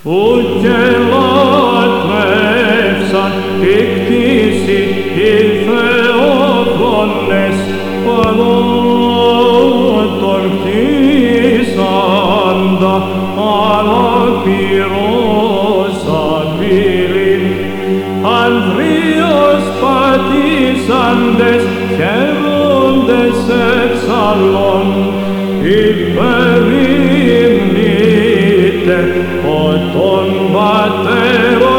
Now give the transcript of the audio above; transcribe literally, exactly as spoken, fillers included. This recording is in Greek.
Ουκε λάτρευσαν τη κτήση οι Θεόφρονες πρώτον κτίσαντα, αλλά πυρός απειλήν. Ανδρείος πατήσαντες χαίροντες εξαλλών, υπερημνείτε ο των πατέρων